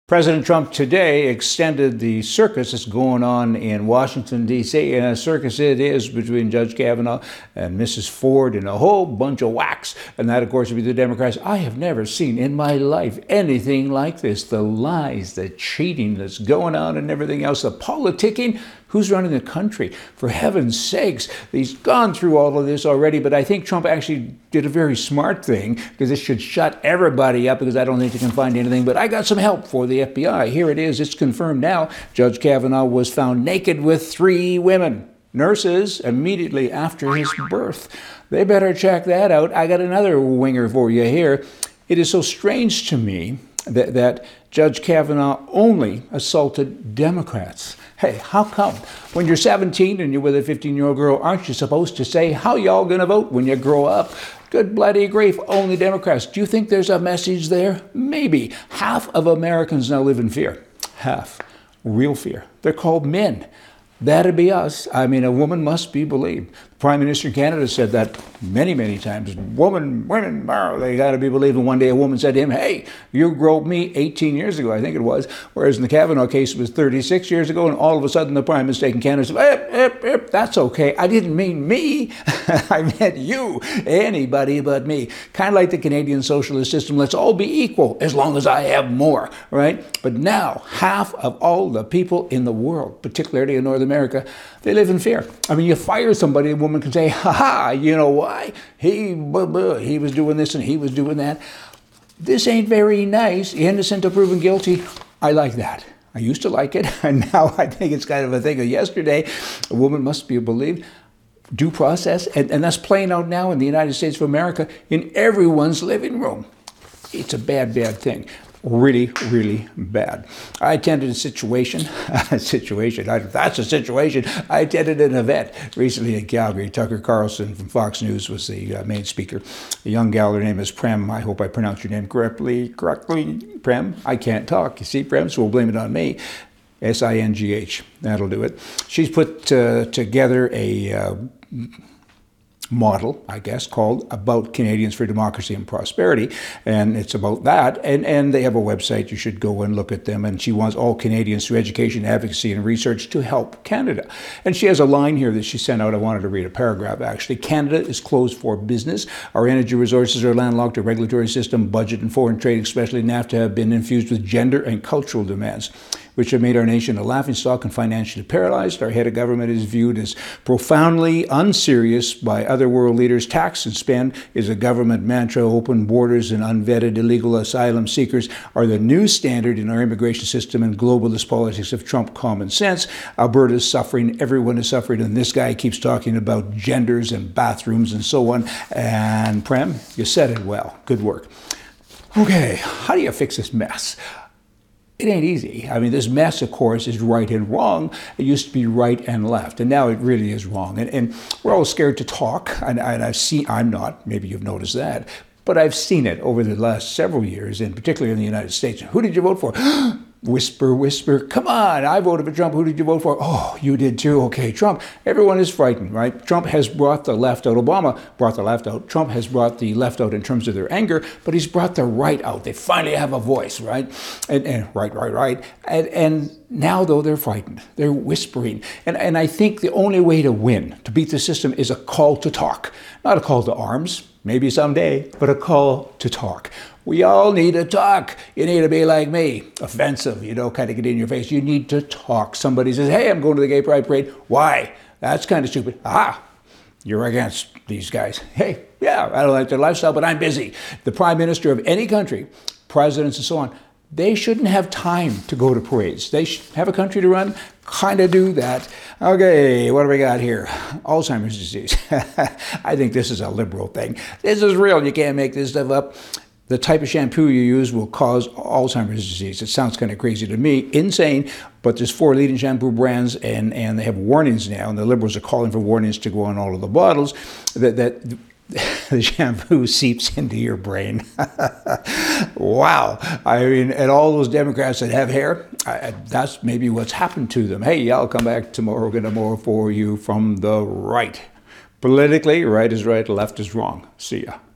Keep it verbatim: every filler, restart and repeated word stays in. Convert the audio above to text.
President Trump today extended the circus that's going on in Washington, D C, and a circus it is between Judge Kavanaugh and Missus Ford and a whole bunch of whacks. And that, of course, would be the Democrats. I have never seen in my life anything like this. The lies, the cheating that's going on and everything else, the politicking. Who's running the country? For heaven's sakes, he's gone through all of this already, but I think Trump actually did a very smart thing, because this should shut everybody up, because I don't think they can find anything. But I got some help for the F B I. Here it is. It's confirmed now. Judge Kavanaugh was found naked with three women, nurses, immediately after his birth. They better check that out. I got another winger for you here. It is so strange to me that, that Judge Kavanaugh only assaulted Democrats. Hey, how come? When you're seventeen and you're with a fifteen-year-old girl, aren't you supposed to say, how y'all gonna vote when you grow up? Good bloody grief, only Democrats. Do you think there's a message there? Maybe. Half of Americans now live in fear. Half. Real fear. They're called men. That'd be us. I mean, a woman must be believed. The Prime Minister of Canada said that many, many times. Woman, women, oh, they got to be believed. And one day a woman said to him, hey, you groped me eighteen years ago, I think it was. Whereas in the Kavanaugh case, it was thirty-six years ago. And all of a sudden, the Prime Minister in Canada said, ip, ip, ip, that's okay. I didn't mean me. I meant you. Anybody but me. Kind of like the Canadian socialist system. Let's all be equal as long as I have more, right? But now, half of all the people in the world, particularly in North America, they live in fear. I mean, you fire somebody, a woman can say, ha ha, you know why? He, blah, blah, he was doing this and he was doing that. This ain't very nice. Innocent until proven guilty. I like that. I used to like it, and now I think it's kind of a thing of yesterday. A woman must be believed. Due process, and, and that's playing out now in the United States of America in everyone's living room. It's a bad, bad thing. Really, really bad. I attended a situation, a situation, I, that's a situation. I attended an event recently in Calgary. Tucker Carlson from Fox News was the uh, main speaker. A young gal, her name is Prem. I hope I pronounced your name correctly. Correctly, Prem. I can't talk. You see, Prem, so we'll blame it on me. S I N G H. That'll do it. She's put uh, together a uh, model, I guess, called About Canadians for Democracy and Prosperity. And it's about that. And, and they have a website. You should go and look at them. And she wants all Canadians through education, advocacy, and research to help Canada. And she has a line here that she sent out. I wanted to read a paragraph, actually. Canada is closed for business. Our energy resources are landlocked. Our regulatory system, budget, and foreign trade, especially NAFTA, have been infused with gender and cultural demands, which have made our nation a laughingstock and financially paralyzed. Our head of government is viewed as profoundly unserious by other world leaders. Tax and spend is a government mantra. Open borders and unvetted illegal asylum seekers are the new standard in our immigration system, and globalist politics have trumped common sense. Alberta is suffering. Everyone is suffering. And this guy keeps talking about genders and bathrooms and so on. And Prem, you said it well. Good work. Okay, how do you fix this mess? It ain't easy. I mean, this mess, of course, is right and wrong. It used to be right and left, and now it really is wrong. And, and we're all scared to talk, and, and I've seen, I'm not, maybe you've noticed that, but I've seen it over the last several years, and particularly in the United States. Who did you vote for? Whisper, whisper, come on, I voted for Trump. Who did you vote for? Oh, you did too. Okay, Trump. Everyone is frightened, right? Trump has brought the left out. Obama brought the left out. Trump has brought the left out in terms of their anger, but he's brought the right out. They finally have a voice, right? And, and right, right, right. And, and now, though, they're frightened. They're whispering. And, and I think the only way to win, to beat the system, is a call to talk. Not a call to arms, maybe someday, but a call to talk. We all need to talk. You need to be like me, offensive, you know, kind of get in your face. You need to talk. Somebody says, hey, I'm going to the gay pride parade. Why? That's kind of stupid. Aha, you're against these guys. Hey, yeah, I don't like their lifestyle, but I'm busy. The prime minister of any country, presidents and so on, they shouldn't have time to go to parades. They should have a country to run, kind of do that. Okay, what do we got here? Alzheimer's disease. I think this is a liberal thing. This is real. You can't make this stuff up. The type of shampoo you use will cause Alzheimer's disease. It sounds kind of crazy to me, insane, but there's four leading shampoo brands, and, and they have warnings now, and the liberals are calling for warnings to go on all of the bottles, that, that the shampoo seeps into your brain. Wow. I mean, and all those Democrats that have hair, I, that's maybe what's happened to them. Hey, I'll come back tomorrow, get more for you from the right. Politically, right is right, left is wrong. See ya.